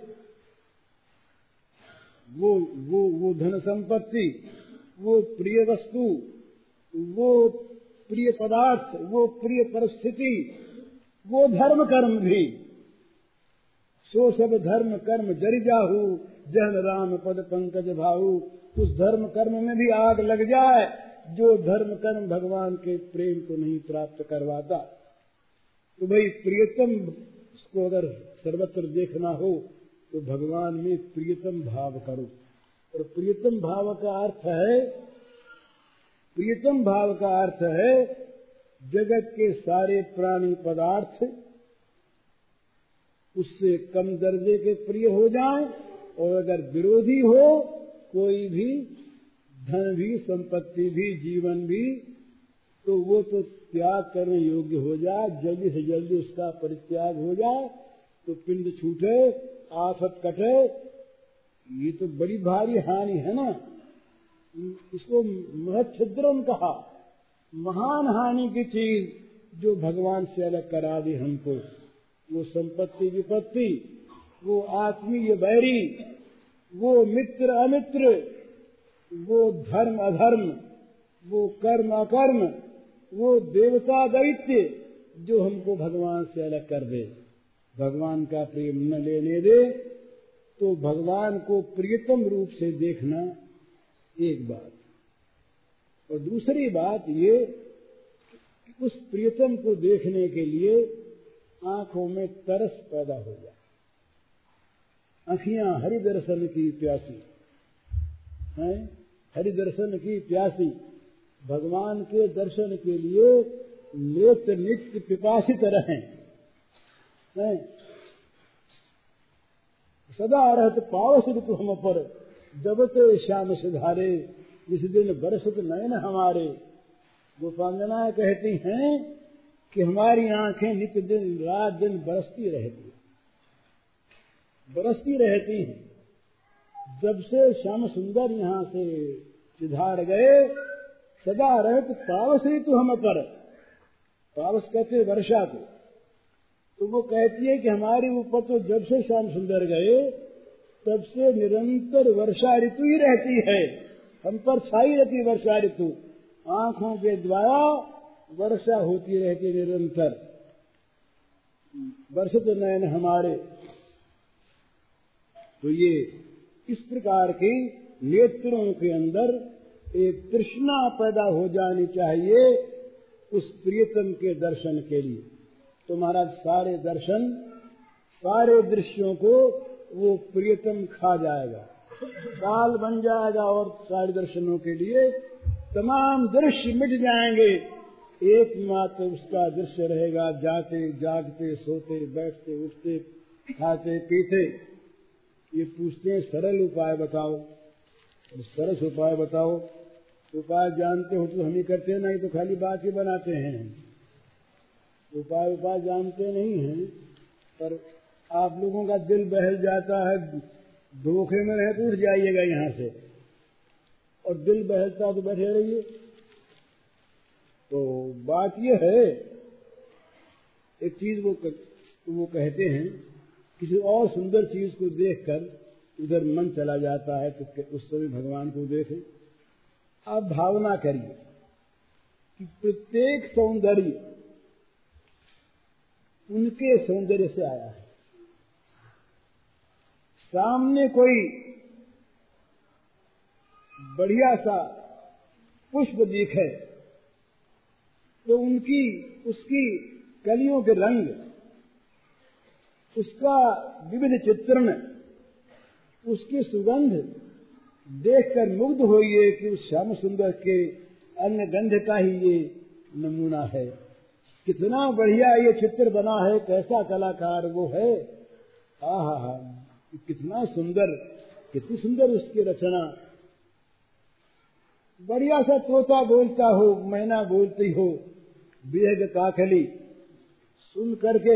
वो वो वो धन संपत्ति, वो प्रिय वस्तु, वो प्रिय पदार्थ, वो प्रिय परिस्थिति, वो धर्म कर्म भी, सो सब धर्म कर्म जरि जाहू, जहन राम पद पंकज भाऊ। उस धर्म कर्म में भी आग लग जाए जो धर्म कर्म भगवान के प्रेम को नहीं प्राप्त करवाता। तो भाई प्रियतम को अगर सर्वत्र देखना हो तो भगवान में प्रियतम भाव करो। और प्रियतम भाव का अर्थ है, प्रियतम भाव का अर्थ है जगत के सारे प्राणी पदार्थ उससे कम दर्जे के प्रिय हो जाएं, और अगर विरोधी हो कोई भी, धन भी, संपत्ति भी, जीवन भी, तो वो तो त्याग करने योग्य हो जाए, जल्दी से जल्दी उसका परित्याग हो जाए तो पिंड छूटे, आफत कटे। ये तो बड़ी भारी हानि है ना, इसको महच्छिद्रम कहा, महान हानि की चीज जो भगवान से अलग करा दी हमको। वो संपत्ति विपत्ति, वो आत्मीय बैरी, वो मित्र अमित्र, वो धर्म अधर्म, वो कर्म अकर्म, वो देवता दैत्य जो हमको भगवान से अलग कर दे, भगवान का प्रेम न लेने दे। तो भगवान को प्रियतम रूप से देखना एक बात, और दूसरी बात ये कि उस प्रियतम को देखने के लिए आंखों में तरस पैदा हो जाए। आँखियां हरि दर्शन की प्यासी हैं, हरि दर्शन की प्यासी। भगवान के दर्शन के लिए नेत्र नित्य पिपासित रहें, सदा रहत पावस ऋतु हम पर, जब ते श्याम सिधारे, इस दिन बरसत नयन हमारे। गोपांगना कहती हैं कि हमारी आंखें नित्य दिन रात दिन बरसती रहती बरसती रहती हैं। जब से श्याम सुंदर यहाँ से सिधार गए, सदा रहत पावस ऋतु हम पर, पावस कहते वर्षा को, तो वो कहती है कि हमारे ऊपर तो जब से श्याम सुंदर गए तब से निरंतर वर्षा ऋतु ही रहती है, हम पर छाई रहती वर्षा ऋतु, आंखों के द्वारा वर्षा होती रहती निरंतर। बरसत नयन हमारे, तो ये इस प्रकार के नेत्रों के अंदर एक तृष्णा पैदा हो जानी चाहिए उस प्रियतम के दर्शन के लिए। तो महाराज सारे दर्शन, सारे दृश्यों को वो प्रियतम खा जाएगा, काल बन जाएगा, और सारे दर्शनों के लिए तमाम दृश्य मिट जाएंगे, एकमात्र उसका दृश्य रहेगा जाते जागते सोते बैठते उठते खाते पीते। ये पूछते हैं सरल उपाय बताओ, सरस उपाय बताओ। उपाय जानते हो तो हम ही करते हैं, नहीं तो खाली बात ही बनाते हैं। उपाय उपाय जानते नहीं हैं, पर आप लोगों का दिल बहल जाता है, धोखे में रहे तो उठ जाइएगा यहाँ से, और दिल बहलता तो बैठे रहिए। तो बात ये है, एक चीज वो कर, वो कहते हैं, किसी और सुंदर चीज को देखकर उधर मन चला जाता है तो उस समय भगवान को देखें। आप भावना करिए कि प्रत्येक सौंदर्य उनके सौंदर्य से आया है। सामने कोई बढ़िया सा पुष्प दिखे तो उनकी उसकी कलियों के रंग, उसका विविध चित्रण, उसकी सुगंध देखकर मुग्ध होइए कि उस श्याम सुंदर के अन्य गंध का ही ये नमूना है। कितना बढ़िया ये चित्र बना है, कैसा कलाकार वो है, आहा हा, कितना सुंदर, कितनी सुंदर उसकी रचना। बढ़िया सा तोता बोलता हो, मैना बोलती हो, बेहद काकली, सुन करके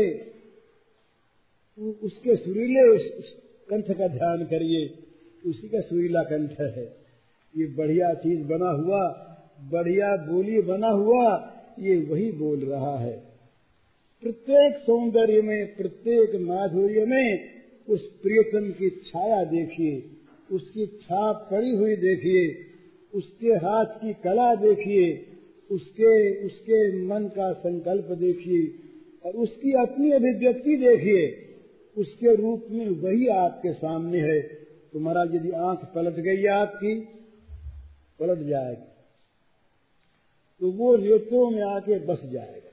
उसके सुरीले कंठ का ध्यान करिए, उसी का सुरीला कंठ है। ये बढ़िया चीज बना हुआ, बढ़िया बोली बना हुआ, ये वही बोल रहा है। प्रत्येक सौंदर्य में, प्रत्येक माधुर्य में उस प्रियतम की छाया देखिए, उसकी छाप पड़ी हुई देखिए, उसके हाथ की कला देखिए, उसके उसके मन का संकल्प देखिए, और उसकी अपनी अभिव्यक्ति देखिए। उसके रूप में वही आपके सामने है। तो महाराज यदि आंख पलट गई आपकी, पलट जाएगी, तो वो नेत्रों में आके बस जाएगा।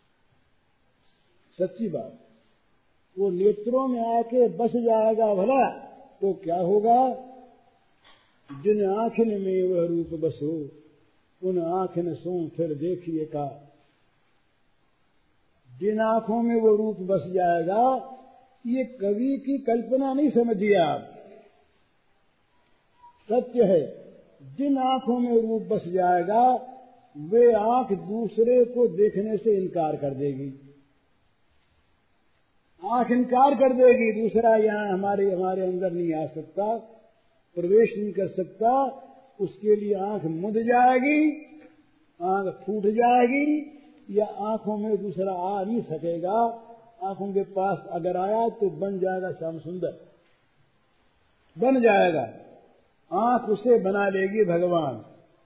सच्ची बात, वो नेत्रों में आके बस जाएगा। भला तो क्या होगा? जिन आँखिन में वह रूप बसो, उन आँखिन सो फिर देखिए का। जिन आंखों में वो रूप बस जाएगा, ये कवि की कल्पना नहीं समझिए आप, सत्य है। जिन आंखों में रूप बस जाएगा, वे आंख दूसरे को देखने से इनकार कर देगी। आंख इनकार कर देगी, दूसरा यहाँ हमारे हमारे अंदर नहीं आ सकता, प्रवेश नहीं कर सकता। उसके लिए आंख मुद जाएगी, आंख फूट जाएगी, या आंखों में दूसरा आ नहीं सकेगा। आंखों के पास अगर आया तो बन जाएगा श्याम सुंदर, बन जाएगा। आंख उसे बना लेगी भगवान।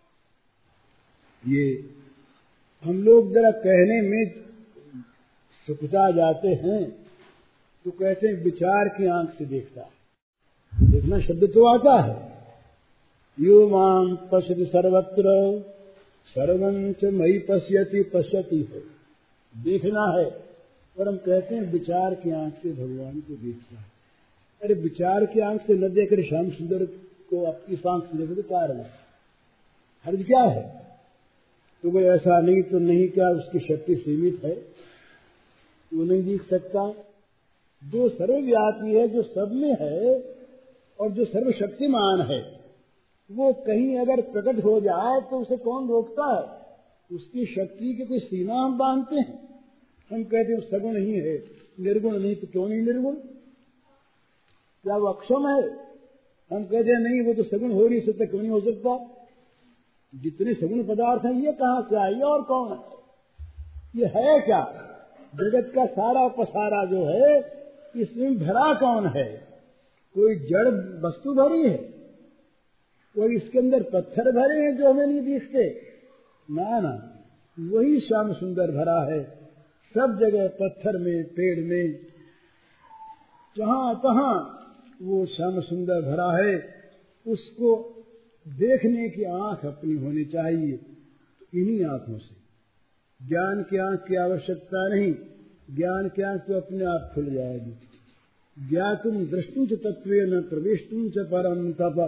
ये हम लोग जरा कहने में सुकुचा जाते हैं तो कहते हैं विचार की आंख से देखता है। देखना शब्द तो आता है, यो मां पश्यति सर्वत्र सर्वं च मयि पश्यति पश्यति है, देखना है। पर हम कहते हैं विचार की आंख से भगवान को देखता है। अरे विचार की आंख से न देखकर श्याम सुंदर को आपकी आंख से देखो तो क्या है? हर्ज क्या है? तो कोई ऐसा नहीं तो नहीं, क्या उसकी शक्ति सीमित है, वो नहीं दिख सकता। जो सर्वव्यापी है, जो सब में है और जो सर्वशक्तिमान है, वो कहीं अगर प्रकट हो जाए तो उसे कौन रोकता है? उसकी शक्ति की कोई सीमा हम बांधते हैं? हम कहते हैं सगुण ही है, निर्गुण नहीं, तो क्यों नहीं निर्गुण? क्या वो अक्षम है? हम कहते हैं नहीं, वो तो सगुण हो नहीं सकता, क्यों नहीं हो सकता? जितने सगुण पदार्थ हैं ये कहां से आए और कौन है? ये है क्या? जगत का सारा पसारा जो है इसमें भरा कौन है? कोई जड़ वस्तु भरी है, कोई इसके अंदर पत्थर भरे हैं जो हमें नहीं दिखते? ना ना, वही श्याम सुंदर भरा है सब जगह, पत्थर में, पेड़ में, जहां तहां वो श्याम सुंदर भरा है। उसको देखने की आंख अपनी होनी चाहिए। तो इन्हीं आंखों से, ज्ञान की आंख की आवश्यकता नहीं, ज्ञान की आंख तो अपने आप खुल जाएगी। ज्ञातुम दृष्टुम च तत्वेन प्रवेशुम च परम तप।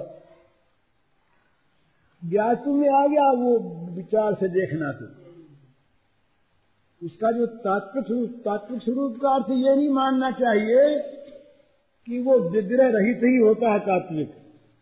ज्ञातुम में आ गया वो विचार से देखना, तो उसका जो तात्विक स्वरूप तात्विक स्वरूप का अर्थ ये नहीं मानना चाहिए कि वो विग्रह रहित ही होता है तात्विक।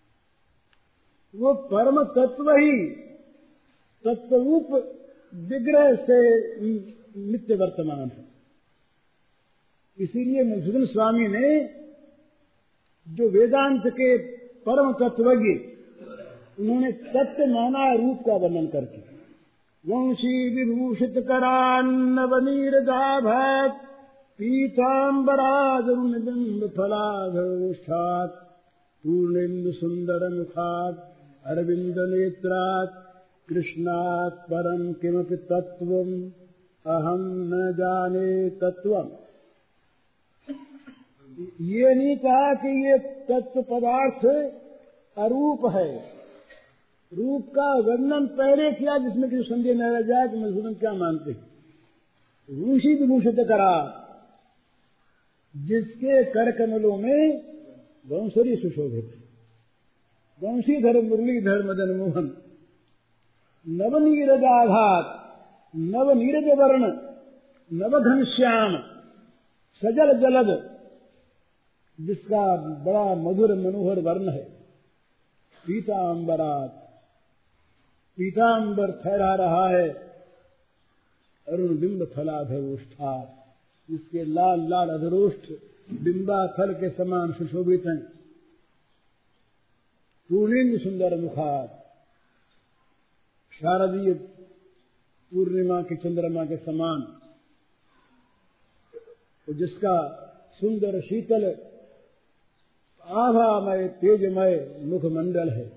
वो परम तत्व ही तत्वरूप विग्रह से नित्य वर्तमान है। इसीलिए मधुसूदन स्वामी ने जो वेदांत के परम तत्वज्ञ, उन्होंने तत्व माना रूप का वर्णन करके। वंशी विभूषित करान्नवनीरदाभात पीताम्बरादरुणबिंब फलाधरोष्ठात् पूर्णेन्दु सुंदर मुखात् अरविंद नेत्रात् कृष्णात् परम किमपि तत्वम् अहम न जाने तत्वम्। ये नहीं कहा कि ये तत्व पदार्थ अरूप है। रूप का वर्णन पहले किया, जिसमें कि संदेह न रह जाए कि मधुसूदन क्या मानते हैं। रूषी विभूषित करा, जिसके कर कमलों में वंशरी सुशोभित है। वंशीधर मुरलीधर मदन मोहन, नवनीरजाघात, नवनीरज वर्ण, नवघनश्याम, सजल जलद, जिसका बड़ा मधुर मनोहर वर्ण है। पीताम्बरात, पीताम्बर फहरा रहा है। अरुण बिंब फलाधरोष्ठा, जिसके लाल लाल अधरोष्ठ बिंबा फल के समान सुशोभित हैं। पूर्णेन्दु सुंदर मुखात, शारदीय पूर्णिमा के चंद्रमा के समान, जिसका सुंदर शीतल आभामय तेजमय मुखमंडल है।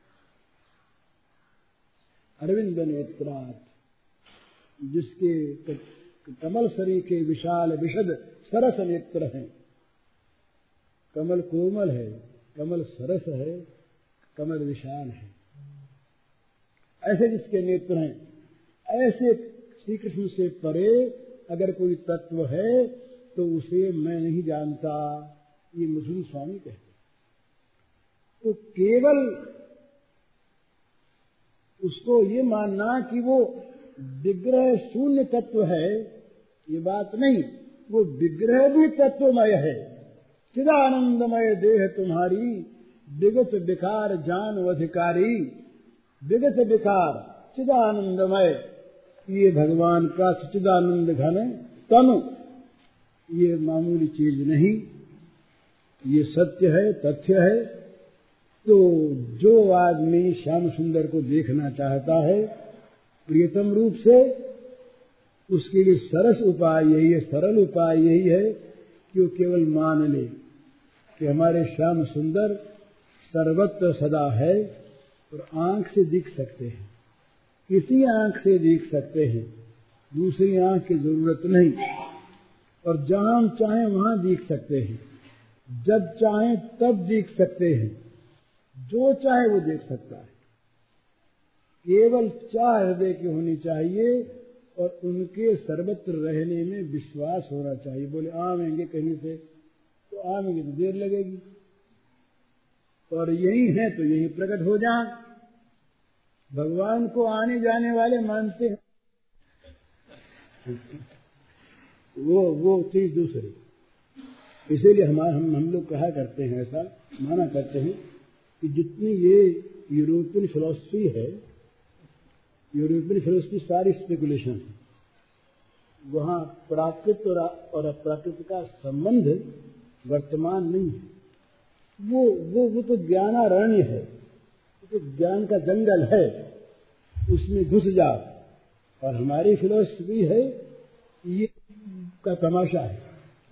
अरविंद नेत्रात्, जिसके कमल सरी के विशाल विशद सरस नेत्र हैं। कमल कोमल है, कमल सरस है, कमल विशाल है। ऐसे जिसके नेत्र हैं, ऐसे श्री कृष्ण से परे अगर कोई तत्व है तो उसे मैं नहीं जानता, ये मधुसूदन स्वामी कहते। तो केवल उसको ये मानना कि वो विग्रह शून्य तत्व है, ये बात नहीं। वो विग्रह भी तत्वमय है। चिदानंदमय देह तुम्हारी, विगत विकार जान अधिकारी। विगत विकार चिदानंदमय, ये भगवान का सच्चिदानंद घन तनु, ये मामूली चीज नहीं, ये सत्य है, तथ्य है। तो जो आदमी श्याम सुंदर को देखना चाहता है प्रियतम रूप से, उसके लिए सरस उपाय यही है, सरल उपाय यही है कि वो केवल मान ले कि हमारे श्याम सुंदर सर्वत्र सदा है और आंख से दिख सकते हैं, इसी आंख से दिख सकते हैं, दूसरी आंख की जरूरत नहीं। और जहां हम चाहें वहां दिख सकते हैं, जब चाहें तब दिख सकते हैं, जो चाहे वो देख सकता है। केवल चाह हृदय की होनी चाहिए और उनके सर्वत्र रहने में विश्वास होना चाहिए। बोले आवेंगे कहीं से, तो आवेंगे तो देर लगेगी, और यही है तो यही प्रकट हो जाए। भगवान को आने जाने वाले मानते हैं, वो वो चीज दूसरी। इसीलिए हमारे हम हम लोग कहा करते हैं, ऐसा माना करते हैं कि जितनी ये यूरोपियन फिलॉसफी है, यूरोपियन फिलॉसफी सारी स्पेकुलेशन है। वहाँ प्राकृत और अप्राकृत का संबंध वर्तमान नहीं है। वो वो वो तो ज्ञानारण्य है, वो तो ज्ञान का जंगल है, उसमें घुस जाओ। और हमारी फिलॉसफी है ये का तमाशा है,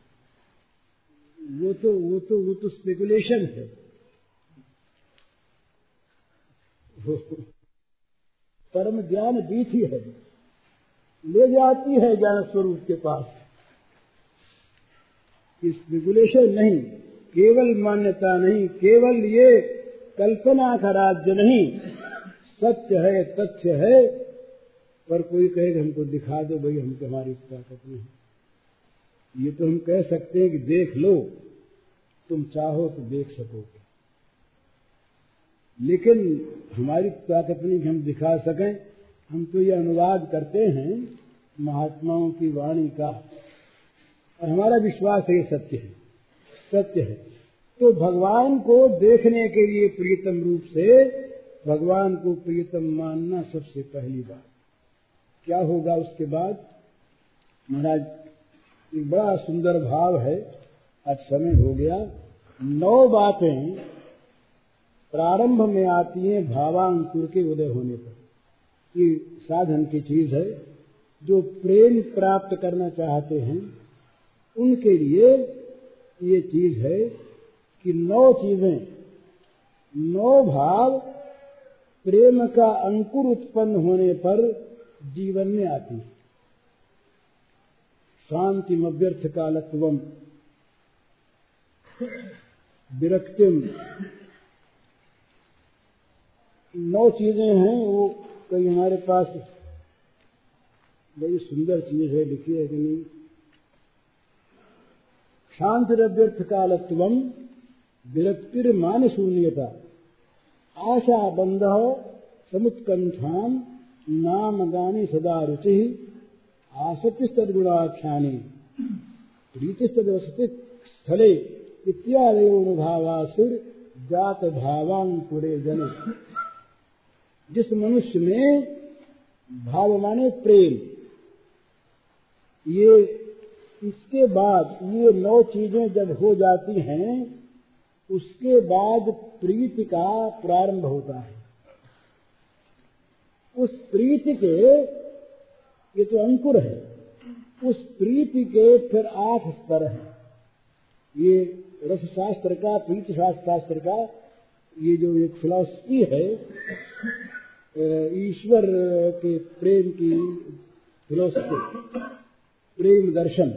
वो तो वो तो वो तो स्पेकुलेशन है। परम ज्ञान बीथी है, ले जाती है ज्ञान स्वरूप के पास। स्पेकुलेशन नहीं, केवल मान्यता नहीं, केवल ये कल्पना का राज्य नहीं, सत्य है, तथ्य है। पर कोई कहेगा हमको दिखा दो भाई, हम तुम्हारी ताकत नहीं। ये तो हम कह सकते हैं कि देख लो, तुम चाहो तो देख सकोगे, लेकिन हमारी ताकत नहीं कि हम दिखा सकें। हम तो ये अनुवाद करते हैं महात्माओं की वाणी का, और हमारा विश्वास है ये सत्य है, सत्य है। तो भगवान को देखने के लिए प्रियतम रूप से भगवान को प्रियतम मानना सबसे पहली बात। क्या होगा उसके बाद? महाराज एक बड़ा सुंदर भाव है, आज समय हो गया। नौ बातें प्रारंभ में आती हैं भावांकुर के उदय होने पर। ये साधन की चीज है, जो प्रेम प्राप्त करना चाहते हैं उनके लिए ये चीज है कि नौ चीजें, नौ भाव प्रेम का अंकुर उत्पन्न होने पर जीवन में आती है। शांतिम अव्यर्थ कालत्वम, विरक्तिम, नौ चीजें हैं। वो कई हमारे पास बड़ी सुंदर चीज है, लिखी है कि नहीं? शांतिरव्यर्थ कालत्वम, विरक्तिर्मान शून्यता, आशा बंध समुत्कंठान, नाम गानी सदा रुचि, आसक्तिस्तद्गुणाख्यानि, प्रीतिस्तद्वसति स्थले इत्यादयोनुभावासुर जात भावांकुरे जने। जिस मनुष्य में भाव माने प्रेम, ये इसके बाद ये नौ चीजें जब हो जाती हैं, उसके बाद प्रीति का प्रारंभ होता है। उस प्रीति के, ये तो अंकुर है, उस प्रीति के फिर आठ स्तर हैं। ये रस शास्त्र का, प्रीति शास्त्र का ये जो एक फिलॉसफी है, ईश्वर के प्रेम की फिलॉसफी, प्रेम दर्शन।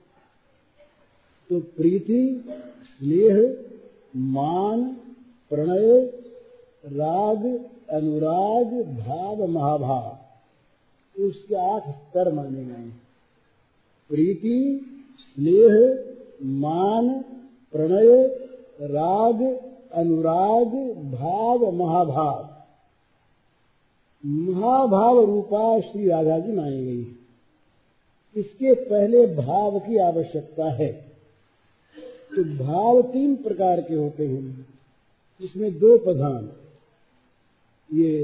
तो प्रीति, स्नेह, मान, प्रणय, राग, अनुराग, भाव, महाभाव, उसके आठ स्तर माने गए। प्रीति, स्नेह, मान, प्रणय, राग, अनुराग, भाव, महाभाव। महाभाव रूपा श्री राधा जी मानी गई। इसके पहले भाव की आवश्यकता है। तो भाव तीन प्रकार के होते हैं, जिसमें दो प्रधान। ये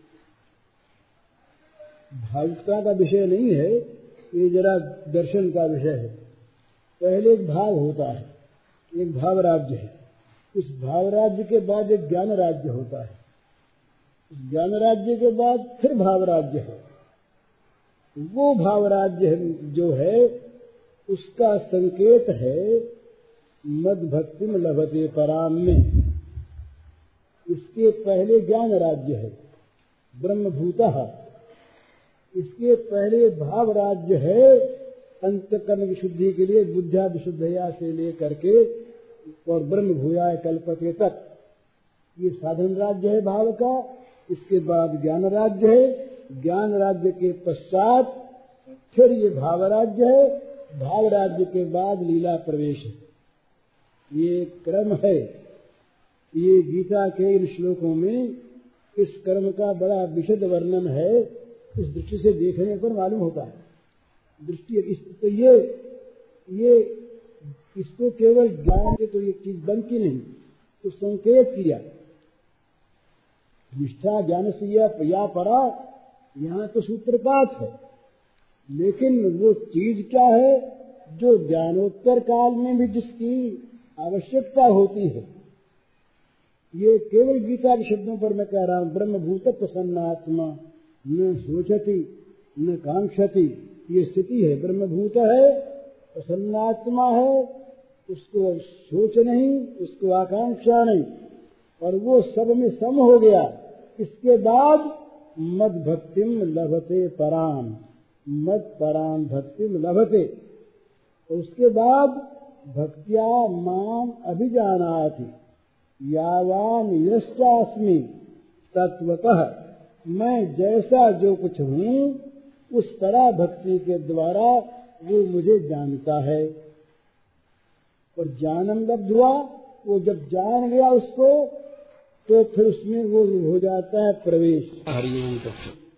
भावुकता का विषय नहीं है, ये जरा दर्शन का विषय है। पहले एक भाव होता है, एक भाव राज्य है। उस भाव राज्य के बाद एक ज्ञान राज्य होता है। उस ज्ञान राज्य के बाद फिर भाव राज्य है। वो भाव राज्य जो है उसका संकेत है मद भक्ति में लभते पराम में। इसके पहले ज्ञान राज्य है, ब्रह्मभूतः। इसके पहले भाव राज्य है, अंतकरण विशुद्धि के लिए बुद्धा विशुद्धया से लेकर के और ब्रह्म भूयाय कल्पते तक, ये साधन राज्य है भाव का। इसके बाद ज्ञान राज्य है, ज्ञान राज्य के पश्चात फिर ये भाव राज्य है, भाव राज्य के बाद लीला प्रवेश है। ये क्रम है। ये गीता के इन श्लोकों में इस कर्म का बड़ा विशद वर्णन है, इस दृष्टि से देखने पर मालूम होता है। दृष्टि इस, तो ये ये इसको केवल ज्ञान से तो ये चीज बनती नहीं, तो संकेत किया निष्ठा ज्ञान से या परा, यहाँ तो सूत्रपात है, लेकिन वो चीज क्या है जो ज्ञानोत्तर काल में भी जिसकी आवश्यकता होती है। ये केवल गीता के शब्दों पर मैं कह रहा हूँ, ब्रह्मभूत प्रसन्नात्मा न सोचती न कांक्षति, ये स्थिति है। ब्रह्मभूत है, प्रसन्नात्मा है, उसको सोच नहीं, उसको आकांक्षा नहीं, और वो सब में सम हो गया। इसके बाद मद भक्तिम लभते पराम, मद पराम भक्तिम लभते, उसके बाद भक्त्या माम अभिजानाति यावान यश्चास्मि तत्वतः, मैं जैसा जो कुछ हूँ उस पराभक्ति के द्वारा वो मुझे जानता है। और जानम लब्ध्वा, वो जब जान गया उसको तो फिर उसमें वो हो जाता है प्रवेश। हरिओम।